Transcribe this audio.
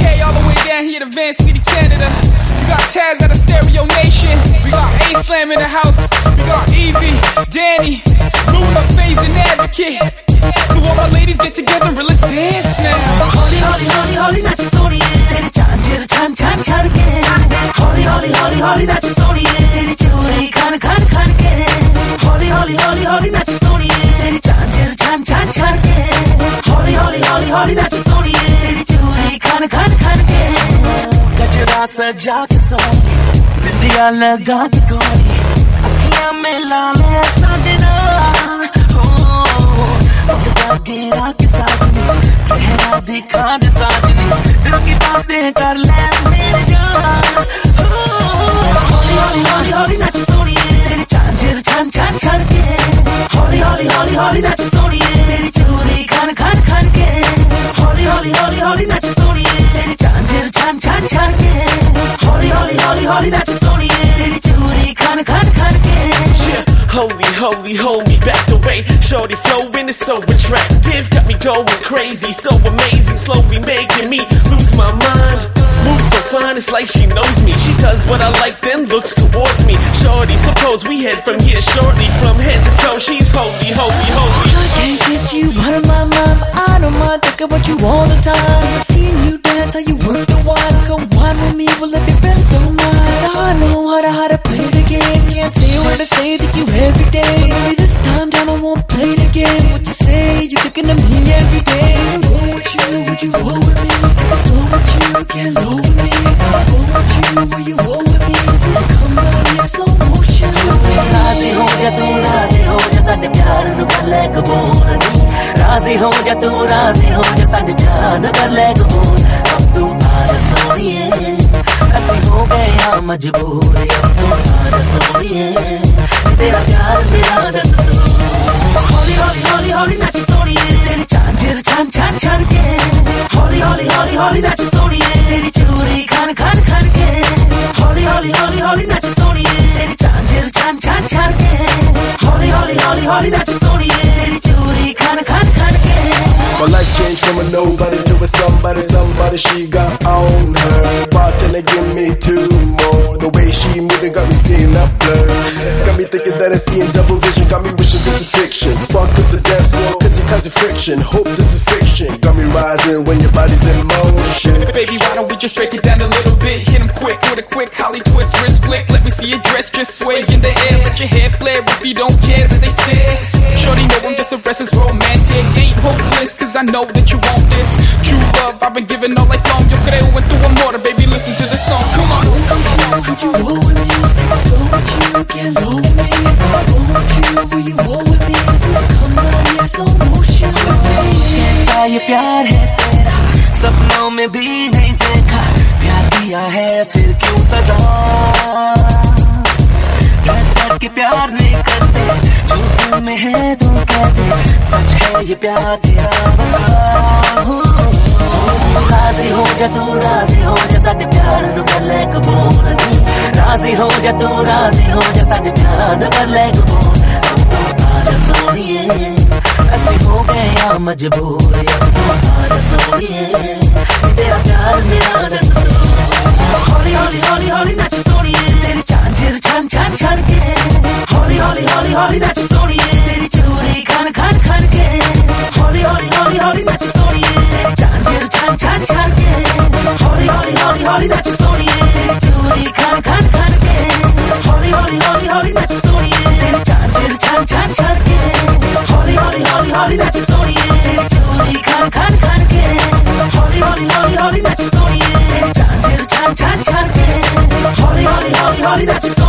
UK all the way down here to Van City, Canada. We got Taz at a Stereo Nation. We got A-Slam in the house. We got Evie, Danny, Luna, FaZe, and Advocate. So all my ladies get together and let's dance now. Holly, holly, holly, holly, nachi soniye, teri chaanjir chan chan chan ke. Holly, holly, holly, holly, nachi soniye, teri churi khan khan khan ke. Holly, holly, holly, holly, nachi soniye, teri chaanjir chan chan chan ke. Holly, holly, holly, holly, nachi soniye, teri churi khan khan khan ke. Gajra saja ke soni, bindiya laga ke koni, akhiyan mein laal hai saade naal. गिरा के साजनी चेहरा दिखा दे साजनी दिल की बातें कर ले मेरे जान हौली हौली हौली हौली नाच सोनिए तेरी चांजर छान छान छान के हौली हौली हौली हौली नाच सोनिए तेरी चूड़ी खान खान खान के हौली हौली हौली हौली नाच सोनिए तेरी चांजर छान छान छान के हौली हौली हौली हौली नाच सोनिए तेरी चूड़ी खान खान खान के. Holy, holy, hold me back away. Shorty flowing is so attractive, got me going crazy, so amazing, slowly making me lose my mind. Moves so fine, it's like she knows me. She does what I like, then looks towards me. Shorty, suppose we head from here shortly, from head to toe. She's holy, holy, holy. I can't get you out of my mind, but I don't mind thinking about you all the time. Since I seen you dance, how you work the wine, come wine with me, well if your friends don't mind. I know how to play the game, can't say a word to say that you every day. Maybe this time down I won't play the game. What you say, you thinking of me every day. Roll with you, would you roll with me? Slow with you, get low with me. Roll with you, will you roll with me? Come down here, slow motion. Razi ho ja tu, razi ho ja sade pyar nu kar le kabool ni. Razi ho ja tu, razi ho ja sade pyar nu kar le kabool. Ab tu aaj soniye, aisi ho gaye haan majboor. Ab tu aaj soniye, तेरा प्यार मेरा दस्तूर. हौली हौली हौली हौली नाची सोनिए तेरी चांजर छान छान छान के. हौली हौली हौली हौली नाची सोनिए तेरी चूड़ी खान खान खान के. हौली हौली हौली हौली नाची सोनिए तेरी चांजर छान छान छान के. हौली हौली हौली हौली नाची सोनिए तेरी चूड़ी खान खान खान के. My life changed from a nobody to a somebody, somebody she got on her. Bartender give me two more. The way she moving got me seeing up blur. Got me thinking that I'm seeing double vision. Got me wishing this is fiction. Spark up the dance floor, cause you're causing friction. Hope this is fiction. Got me rising when your body's in motion. Baby, why don't we just break it down a little bit? Hit him quick with a quick Holly twist, wrist flick. Let me see your dress just sway in the air. Let your hair flare if you don't care that they stare. Shorty know I'm just a restless romantic. Ain't hopeless cause I know that you want this. True love, I've been giving all life long. Yo creo en tu amor, baby, listen to the song. Come on. Would you roll with me? Slow with you, get low with me. Roll with you, will you roll with me? Come on, yeah, slow motion. कैसा ये प्यार है तेरा, सपनों में भी नहीं देखा. प्यार किया है फिर क्यों सजा? डर डर के प्यार नहीं करते, जो दिल में है तुम कहते. सच है ये प्यार तेरा बता. राजी हो जा तू, राजी हो जा साडे प्यार नू कर ले कबूल नी. राजी हो जा तू, राजी हो जा साडे प्यार नू कर ले कबूल. अब तो आजा सोनिए, ऐसे हो गए या मजबूर. अब तो आजा सोनिए, तेरा प्यार मेरा दस्तूर. हौली हौली हौली हौली नाच सोनिए तेरी चांजर छान छान छान के. हौली हौली हौली हौली नाच सोनिए तेरी चूड़ी खान खान खान के. हौली हौली हौली हौली नाच सोनिए तेरी चांजर छान छान छान के. हौली हौली हौली हौली नाच सोनिए तेरी चूड़ी खान खान खान के. हौली हौली हौली हौली नाच सोनिए तेरी चांजर छान छान छान के. हौली हौली हौली हौली नाच सोनिए तेरी चूड़ी खान खान खान के. हौली हौली हौली हौली नाच सोनिए तेरी चांजर छान छान छान के. हौली हौली हौली हौली नाच